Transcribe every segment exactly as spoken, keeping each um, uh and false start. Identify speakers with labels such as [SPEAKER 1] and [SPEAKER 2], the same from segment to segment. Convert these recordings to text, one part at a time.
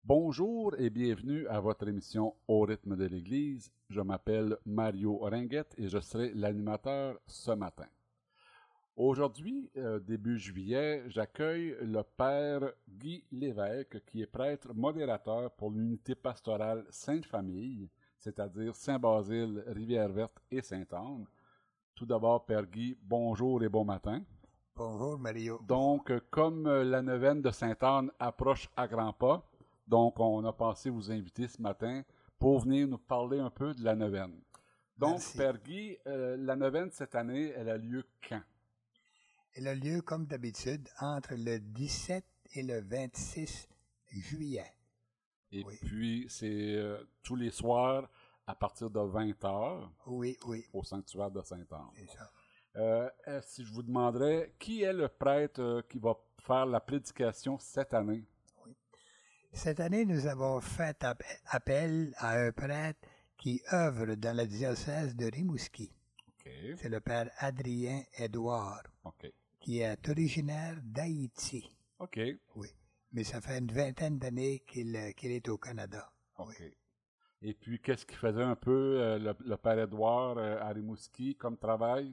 [SPEAKER 1] Bonjour et bienvenue à votre émission Au rythme de l'Église. Je m'appelle Mario Ringuette et je serai l'animateur ce matin. Aujourd'hui, euh, début juillet, j'accueille le Père Guy Lévesque, qui est prêtre modérateur pour l'unité pastorale Sainte-Famille, c'est-à-dire Saint-Basile, Rivière-Verte et Sainte-Anne. Tout d'abord, Père Guy, bonjour et bon matin.
[SPEAKER 2] Bonjour Mario.
[SPEAKER 1] Donc, comme la neuvaine de Sainte-Anne approche à grands pas, donc on a pensé vous inviter ce matin pour venir nous parler un peu de la neuvaine. Donc,
[SPEAKER 2] Merci.
[SPEAKER 1] Père Guy, euh, la neuvaine cette année, elle a lieu quand?
[SPEAKER 2] Elle a lieu, comme d'habitude, entre le dix-sept et le vingt-six juillet.
[SPEAKER 1] Et
[SPEAKER 2] Oui.
[SPEAKER 1] puis, c'est euh, tous les soirs à partir de vingt heures
[SPEAKER 2] Oui, oui,
[SPEAKER 1] au sanctuaire de Sainte-Anne.
[SPEAKER 2] c'est ça.
[SPEAKER 1] Euh, euh, si je vous demanderais, qui est le prêtre euh, qui va faire la prédication cette année?
[SPEAKER 2] Cette année, nous avons fait ap- appel à un prêtre qui œuvre dans la diocèse de Rimouski.
[SPEAKER 1] OK,
[SPEAKER 2] C'est le père Adrien Édouard,
[SPEAKER 1] OK,
[SPEAKER 2] qui est originaire d'Haïti.
[SPEAKER 1] OK,
[SPEAKER 2] Oui. Mais ça fait une vingtaine d'années qu'il euh, qu'il est au Canada.
[SPEAKER 1] OK. Et puis, qu'est-ce qu'il faisait un peu euh, le, le père Édouard euh, à Rimouski comme travail?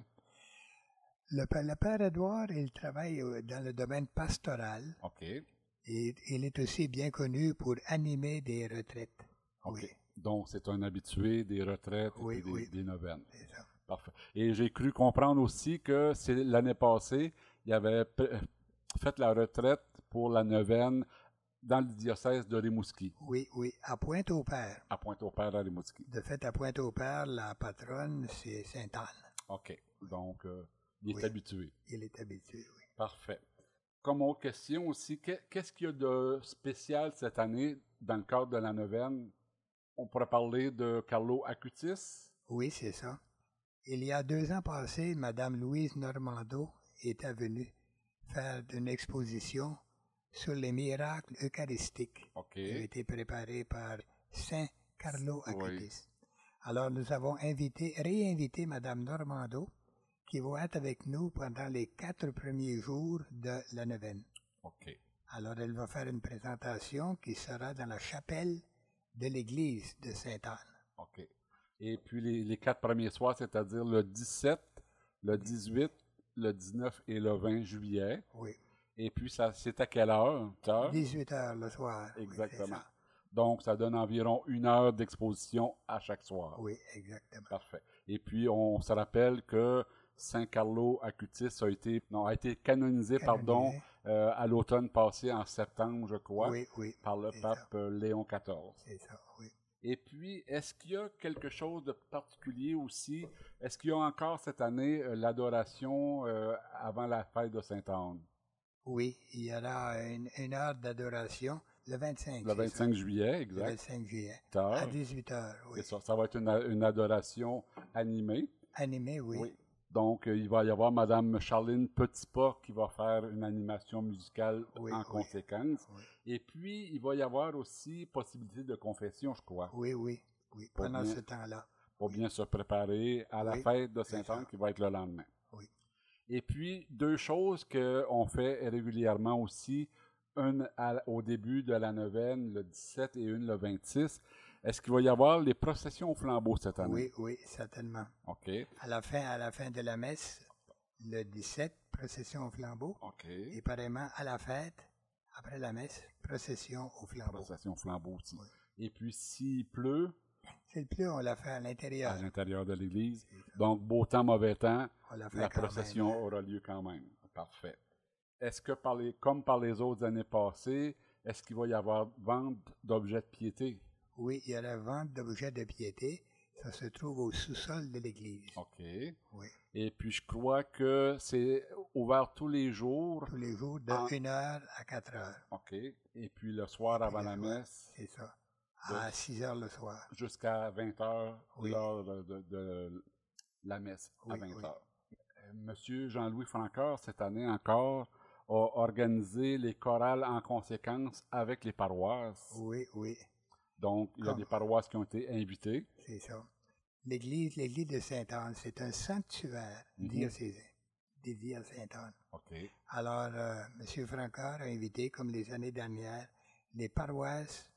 [SPEAKER 2] Le, pa- le père Édouard, il travaille euh, dans le domaine pastoral.
[SPEAKER 1] OK,
[SPEAKER 2] Et il est aussi bien connu pour animer des retraites.
[SPEAKER 1] OK.
[SPEAKER 2] Oui,
[SPEAKER 1] Donc, c'est un habitué des retraites et
[SPEAKER 2] Oui,
[SPEAKER 1] puis des,
[SPEAKER 2] oui.
[SPEAKER 1] des neuvaines.
[SPEAKER 2] c'est ça.
[SPEAKER 1] Parfait. Et j'ai cru comprendre aussi que c'est l'année passée, il avait p- fait la retraite pour la neuvaine dans le diocèse de Rimouski,
[SPEAKER 2] Oui, oui, à Pointe-au-Père.
[SPEAKER 1] à Pointe-au-Père à Rimouski.
[SPEAKER 2] De fait, à Pointe-au-Père, la patronne, c'est Sainte-Anne.
[SPEAKER 1] OK. Donc, euh, il est
[SPEAKER 2] Oui.
[SPEAKER 1] habitué.
[SPEAKER 2] Il est habitué, oui.
[SPEAKER 1] Parfait. Comme autre question aussi, que- qu'est-ce qu'il y a de spécial cette année dans le cadre de la neuvaine? On pourrait parler de Carlo Acutis.
[SPEAKER 2] Oui, c'est ça. Il y a deux ans passés, Madame Louise Normando était venue faire une exposition sur les miracles eucharistiques
[SPEAKER 1] OK.
[SPEAKER 2] qui a été préparée par Saint Carlo
[SPEAKER 1] Oui.
[SPEAKER 2] Acutis. Alors, nous avons invité, réinvité Madame Normando, qui va être avec nous pendant les quatre premiers jours de la neuvaine.
[SPEAKER 1] OK.
[SPEAKER 2] Alors, elle va faire une présentation qui sera dans la chapelle de l'église de Sainte-Anne.
[SPEAKER 1] OK. Et puis les, les quatre premiers soirs, c'est-à-dire le dix-sept, le dix-huit, le dix-neuf et le vingt juillet.
[SPEAKER 2] Oui.
[SPEAKER 1] Et puis, ça, c'est à quelle heure? Heure?
[SPEAKER 2] dix-huit heures le soir. Oui,
[SPEAKER 1] Exactement.
[SPEAKER 2] c'est ça.
[SPEAKER 1] Donc, ça donne environ une heure d'exposition à chaque soir.
[SPEAKER 2] Oui, exactement.
[SPEAKER 1] Parfait. Et puis, on se rappelle que Saint Carlo Acutis a été, non, a été canonisé, pardon,
[SPEAKER 2] Canonisé.
[SPEAKER 1] euh, à l'automne passé, en septembre, je crois,
[SPEAKER 2] Oui, oui,
[SPEAKER 1] par le
[SPEAKER 2] c'est
[SPEAKER 1] pape euh, Léon quatorze.
[SPEAKER 2] c'est ça, oui.
[SPEAKER 1] Et puis, est-ce qu'il y a quelque chose de particulier aussi? Est-ce qu'il y a encore cette année euh, l'adoration euh, avant la fête de Sainte-Anne?
[SPEAKER 2] Oui, il y aura une, une heure d'adoration le vingt-cinq.
[SPEAKER 1] Le
[SPEAKER 2] c'est
[SPEAKER 1] vingt-cinq juillet,
[SPEAKER 2] ça? Le
[SPEAKER 1] exact.
[SPEAKER 2] vingt-cinq juillet.
[SPEAKER 1] Tard.
[SPEAKER 2] À dix-huit heures, oui.
[SPEAKER 1] C'est ça. Ça va être une, une adoration animée.
[SPEAKER 2] Animé, oui.
[SPEAKER 1] Donc, euh, il va y avoir Madame Charline Petitpas qui va faire une animation musicale
[SPEAKER 2] Oui,
[SPEAKER 1] en
[SPEAKER 2] oui.
[SPEAKER 1] conséquence.
[SPEAKER 2] Oui.
[SPEAKER 1] Et puis, il va y avoir aussi possibilité de confession, je crois,
[SPEAKER 2] Oui, oui, oui,
[SPEAKER 1] Pour
[SPEAKER 2] pendant
[SPEAKER 1] bien-
[SPEAKER 2] ce temps-là.
[SPEAKER 1] pour bien se préparer à la
[SPEAKER 2] Oui,
[SPEAKER 1] fête de
[SPEAKER 2] c'est
[SPEAKER 1] Sainte-Anne
[SPEAKER 2] ça.
[SPEAKER 1] qui va être le lendemain.
[SPEAKER 2] Oui.
[SPEAKER 1] Et puis, deux choses qu'on fait régulièrement aussi, une à- au début de la neuvaine, le dix-sept, et une le vingt-six. Est-ce qu'il va y avoir les processions au flambeau cette année?
[SPEAKER 2] Oui, oui, certainement.
[SPEAKER 1] OK,
[SPEAKER 2] À la fin, à la fin de la messe, le dix-sept, procession au flambeau.
[SPEAKER 1] OK.
[SPEAKER 2] Et pareillement, à la fête, après la messe, procession au flambeau.
[SPEAKER 1] Procession au flambeau aussi.
[SPEAKER 2] Oui.
[SPEAKER 1] Et puis, s'il pleut
[SPEAKER 2] C'est le plus, on l'a fait à
[SPEAKER 1] à
[SPEAKER 2] l'intérieur.
[SPEAKER 1] l'intérieur de l'église,
[SPEAKER 2] C'est ça.
[SPEAKER 1] donc beau temps, mauvais temps,
[SPEAKER 2] On l'a fait
[SPEAKER 1] la
[SPEAKER 2] quand
[SPEAKER 1] procession
[SPEAKER 2] même.
[SPEAKER 1] aura lieu quand même. Parfait. Est-ce que, par les, comme par les autres années passées, est-ce qu'il va y avoir vente d'objets de piété?
[SPEAKER 2] Oui, il y a la vente d'objets de piété. Ça se trouve au sous-sol de l'église.
[SPEAKER 1] OK.
[SPEAKER 2] Oui.
[SPEAKER 1] Et puis, je crois que c'est ouvert tous les jours.
[SPEAKER 2] Tous les jours, de
[SPEAKER 1] En-
[SPEAKER 2] une heure à quatre heures.
[SPEAKER 1] OK. Et puis, le soir avant
[SPEAKER 2] le
[SPEAKER 1] la
[SPEAKER 2] soir.
[SPEAKER 1] messe,
[SPEAKER 2] C'est ça. À six heures le soir.
[SPEAKER 1] jusqu'à vingt heures,
[SPEAKER 2] Oui.
[SPEAKER 1] l'heure de, de- de la messe, à
[SPEAKER 2] Oui,
[SPEAKER 1] vingt
[SPEAKER 2] oui.
[SPEAKER 1] heures. Euh, Monsieur Jean-Louis Francard, cette année encore, a organisé les chorales en conséquence avec les paroisses.
[SPEAKER 2] Oui, oui,
[SPEAKER 1] Donc, il y a
[SPEAKER 2] Comme-
[SPEAKER 1] des paroisses qui ont été invitées.
[SPEAKER 2] c'est ça. L'église, l'église de Sainte-Anne, c'est un sanctuaire
[SPEAKER 1] Mhm.
[SPEAKER 2] diocésain dédié à Sainte-Anne.
[SPEAKER 1] OK.
[SPEAKER 2] Alors, euh, M. Francard a invité, comme les années dernières, les paroisses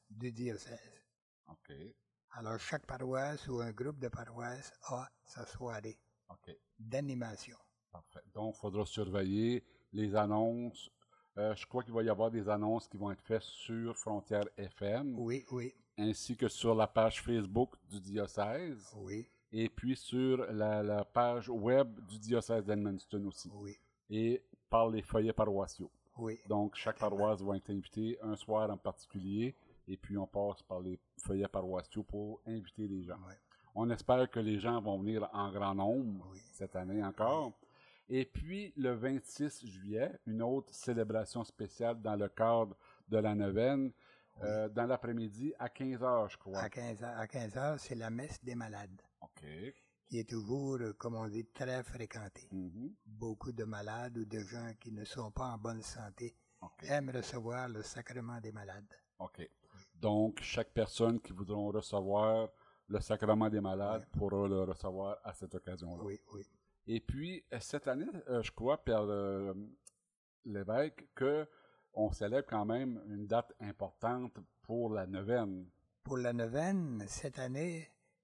[SPEAKER 2] du diocèse.
[SPEAKER 1] OK.
[SPEAKER 2] Alors, chaque paroisse ou un groupe de paroisses a sa soirée
[SPEAKER 1] OK.
[SPEAKER 2] d'animation.
[SPEAKER 1] Parfait. Donc, il faudra surveiller les annonces. Euh, je crois qu'il va y avoir des annonces qui vont être faites sur Frontières F M,
[SPEAKER 2] Oui, oui,
[SPEAKER 1] ainsi que sur la page Facebook du diocèse,
[SPEAKER 2] oui,
[SPEAKER 1] et puis sur la, la page web du diocèse d'Edmundston aussi,
[SPEAKER 2] oui,
[SPEAKER 1] et par les feuillets paroissiaux.
[SPEAKER 2] oui.
[SPEAKER 1] Donc, chaque
[SPEAKER 2] Exactement.
[SPEAKER 1] paroisse va être invitée un soir en particulier, et puis on passe par les feuillets paroissiaux pour inviter les gens.
[SPEAKER 2] Oui.
[SPEAKER 1] On espère que les gens vont venir en grand nombre
[SPEAKER 2] Oui.
[SPEAKER 1] cette année encore. Et puis, le vingt-six juillet, une autre célébration spéciale dans le cadre de la neuvaine,
[SPEAKER 2] Oui.
[SPEAKER 1] euh, dans l'après-midi à quinze heures, je crois.
[SPEAKER 2] À quinze heures, à quinze heures, c'est la messe des malades,
[SPEAKER 1] OK.
[SPEAKER 2] qui est toujours, euh, comme on dit, très fréquentée.
[SPEAKER 1] Mhm.
[SPEAKER 2] Beaucoup de malades ou de gens qui ne sont pas en bonne santé
[SPEAKER 1] OK.
[SPEAKER 2] aiment recevoir le sacrement des malades.
[SPEAKER 1] OK. Donc, chaque personne qui voudra recevoir le sacrement des malades
[SPEAKER 2] Oui.
[SPEAKER 1] pourra le recevoir à cette occasion-là.
[SPEAKER 2] Oui, oui.
[SPEAKER 1] Et puis, euh, cette année, euh, je crois, Père euh, l'évêque, qu'on célèbre quand même une date importante pour la neuvaine.
[SPEAKER 2] Pour la neuvaine, cette année,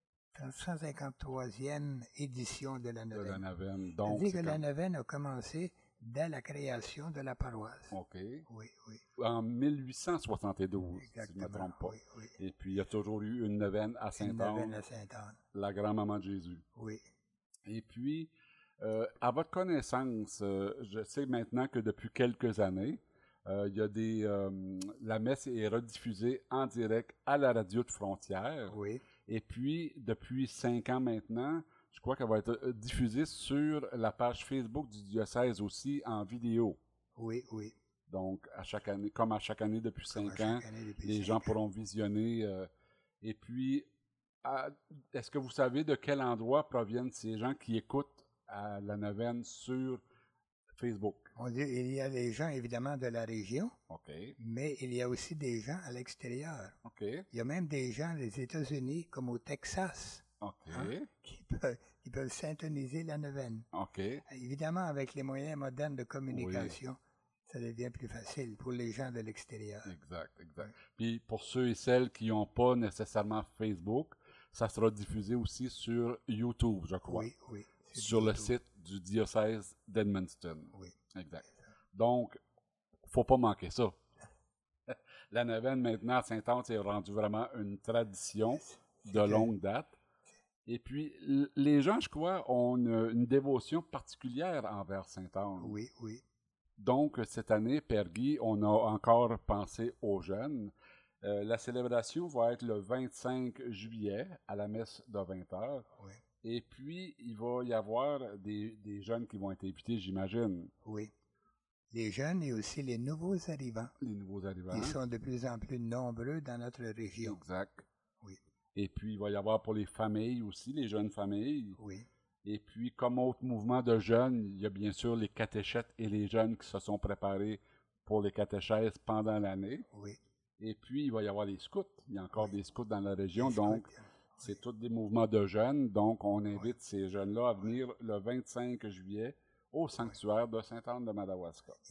[SPEAKER 2] cent cinquante-troisième édition de la
[SPEAKER 1] De la
[SPEAKER 2] neuvaine.
[SPEAKER 1] neuvaine. Donc,
[SPEAKER 2] C'est-à-dire
[SPEAKER 1] c'est
[SPEAKER 2] que la
[SPEAKER 1] quand...
[SPEAKER 2] neuvaine a commencé dès la création de la paroisse.
[SPEAKER 1] OK.
[SPEAKER 2] Oui, oui.
[SPEAKER 1] En mille huit cent soixante-douze, si je ne me
[SPEAKER 2] Exactement.
[SPEAKER 1] trompe pas.
[SPEAKER 2] Oui, oui.
[SPEAKER 1] Et puis, il y a toujours eu une neuvaine à
[SPEAKER 2] Une neuvaine
[SPEAKER 1] Sainte-Anne,
[SPEAKER 2] à Sainte-Anne.
[SPEAKER 1] la grand-maman de Jésus.
[SPEAKER 2] Oui.
[SPEAKER 1] Et puis, euh, à votre connaissance, euh, je sais maintenant que depuis quelques années, euh, il y a des, euh, la messe est rediffusée en direct à la radio de Frontières.
[SPEAKER 2] Oui.
[SPEAKER 1] Et puis, depuis cinq ans maintenant, je crois qu'elle va être euh, diffusée sur la page Facebook du diocèse aussi en vidéo.
[SPEAKER 2] Oui, oui.
[SPEAKER 1] Donc, à chaque année, comme à chaque année depuis
[SPEAKER 2] Comme à
[SPEAKER 1] cinq
[SPEAKER 2] chaque
[SPEAKER 1] ans,
[SPEAKER 2] année depuis
[SPEAKER 1] les
[SPEAKER 2] cinq
[SPEAKER 1] gens
[SPEAKER 2] ans.
[SPEAKER 1] pourront visionner. euh, et puis, à- est-ce que vous savez de quel endroit proviennent ces gens qui écoutent à la neuvaine sur Facebook?
[SPEAKER 2] On dit, il y a des gens évidemment de la région,
[SPEAKER 1] OK.
[SPEAKER 2] mais il y a aussi des gens à l'extérieur.
[SPEAKER 1] OK.
[SPEAKER 2] Il y a même des gens des États-Unis, comme au Texas,
[SPEAKER 1] OK.
[SPEAKER 2] hein, qui peuvent, qui peuvent syntoniser la neuvaine.
[SPEAKER 1] OK.
[SPEAKER 2] Évidemment, avec les moyens modernes de communication, ça devient plus facile pour les gens de l'extérieur.
[SPEAKER 1] Exact, exact. Puis pour ceux et celles qui n'ont pas nécessairement Facebook, ça sera diffusé aussi sur YouTube, je crois.
[SPEAKER 2] Oui, oui. c'est
[SPEAKER 1] Sur le
[SPEAKER 2] YouTube.
[SPEAKER 1] site du diocèse d'Edmundston.
[SPEAKER 2] Oui.
[SPEAKER 1] Exact. Donc, faut pas manquer ça. La neuvaine, maintenant, à Sainte-Anne, c'est rendu vraiment une tradition
[SPEAKER 2] C'est
[SPEAKER 1] de
[SPEAKER 2] que-
[SPEAKER 1] longue date. Et puis, l- les gens, je crois, ont une, une dévotion particulière envers Sainte-Anne.
[SPEAKER 2] Oui, oui.
[SPEAKER 1] Donc, cette année, Père Guy, on a encore pensé aux jeunes. Euh, la célébration va être le vingt-cinq juillet à la messe de vingt heures.
[SPEAKER 2] Oui.
[SPEAKER 1] Et puis, il va y avoir des, des jeunes qui vont être invités, j'imagine,
[SPEAKER 2] Oui. Les jeunes et aussi les nouveaux arrivants,
[SPEAKER 1] les nouveaux arrivants.
[SPEAKER 2] qui sont de plus en plus nombreux dans notre région.
[SPEAKER 1] Exact.
[SPEAKER 2] Oui.
[SPEAKER 1] Et puis, il va y avoir pour les familles aussi, les jeunes familles.
[SPEAKER 2] Oui.
[SPEAKER 1] Et puis, comme autre mouvement de jeunes, il y a bien sûr les catéchètes et les jeunes qui se sont préparés pour les catéchèses pendant l'année.
[SPEAKER 2] Oui.
[SPEAKER 1] Et puis, il va y avoir les scouts. Il y a encore
[SPEAKER 2] Oui.
[SPEAKER 1] des scouts dans la région.
[SPEAKER 2] Les
[SPEAKER 1] Donc,
[SPEAKER 2] scouts,
[SPEAKER 1] c'est tous des mouvements de jeunes. Donc, on invite ces jeunes-là à venir le vingt-cinq juillet au sanctuaire de Sainte-Anne de Madawaska. Il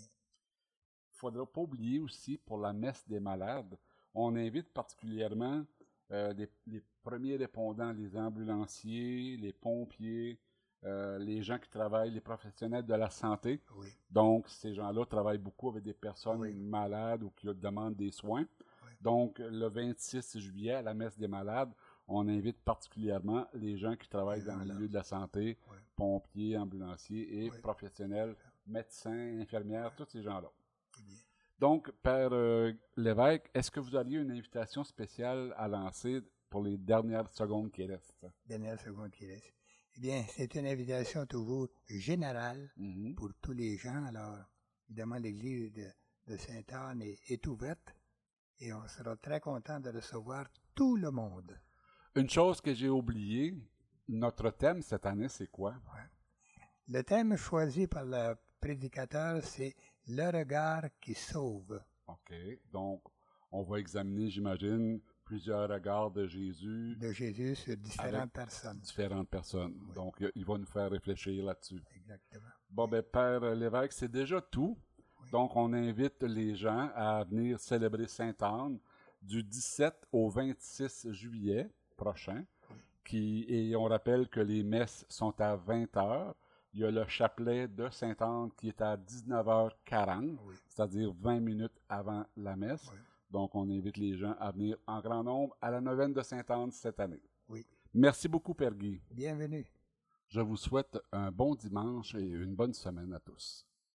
[SPEAKER 1] ne faudra pas oublier aussi, pour la messe des malades, on invite particulièrement euh, les, les premiers répondants, les ambulanciers, les pompiers, euh, les gens qui travaillent, les professionnels de la santé.
[SPEAKER 2] Oui.
[SPEAKER 1] Donc, ces gens-là travaillent beaucoup avec des personnes
[SPEAKER 2] Oui.
[SPEAKER 1] malades ou qui demandent des soins.
[SPEAKER 2] Oui.
[SPEAKER 1] Donc, le vingt-six juillet, à la messe des malades, on invite particulièrement les gens qui travaillent
[SPEAKER 2] Les
[SPEAKER 1] dans le
[SPEAKER 2] gens-là.
[SPEAKER 1] milieu de la santé,
[SPEAKER 2] Oui.
[SPEAKER 1] pompiers, ambulanciers et
[SPEAKER 2] Oui.
[SPEAKER 1] professionnels, médecins, infirmières, tous ces gens-là.
[SPEAKER 2] C'est bien.
[SPEAKER 1] Donc, Père euh, l'évêque, est-ce que vous auriez une invitation spéciale à lancer pour les dernières secondes qui restent?
[SPEAKER 2] Dernière seconde qui reste. Eh bien, c'est une invitation toujours générale
[SPEAKER 1] Mhm.
[SPEAKER 2] pour tous les gens. Alors, évidemment, l'église de, de Sainte-Anne est, est ouverte et on sera très content de recevoir tout le monde.
[SPEAKER 1] Une chose que j'ai oubliée, notre thème cette année, c'est quoi?
[SPEAKER 2] Le thème choisi par le prédicateur, c'est « Le regard qui sauve
[SPEAKER 1] OK. Donc, on va examiner, j'imagine, plusieurs regards de Jésus, »
[SPEAKER 2] de Jésus sur différentes
[SPEAKER 1] Avec-
[SPEAKER 2] personnes.
[SPEAKER 1] différentes personnes.
[SPEAKER 2] Oui.
[SPEAKER 1] Donc, il- il va nous faire réfléchir là-dessus.
[SPEAKER 2] Exactement.
[SPEAKER 1] Bon, ben, Père l'évêque, c'est déjà tout.
[SPEAKER 2] Oui.
[SPEAKER 1] Donc, on invite les gens à venir célébrer Sainte-Anne du dix-sept au vingt-six juillet prochain. Qui, et on rappelle que les messes sont à vingt heures. Il y a le chapelet de Sainte-Anne qui est à dix-neuf heures quarante, oui. C'est-à-dire vingt minutes avant la messe. Oui. Donc, on invite les gens à venir en grand nombre à la neuvaine de Sainte-Anne cette année.
[SPEAKER 2] Oui.
[SPEAKER 1] Merci beaucoup, Père Guy.
[SPEAKER 2] Bienvenue.
[SPEAKER 1] Je vous souhaite un bon dimanche et une bonne semaine à tous.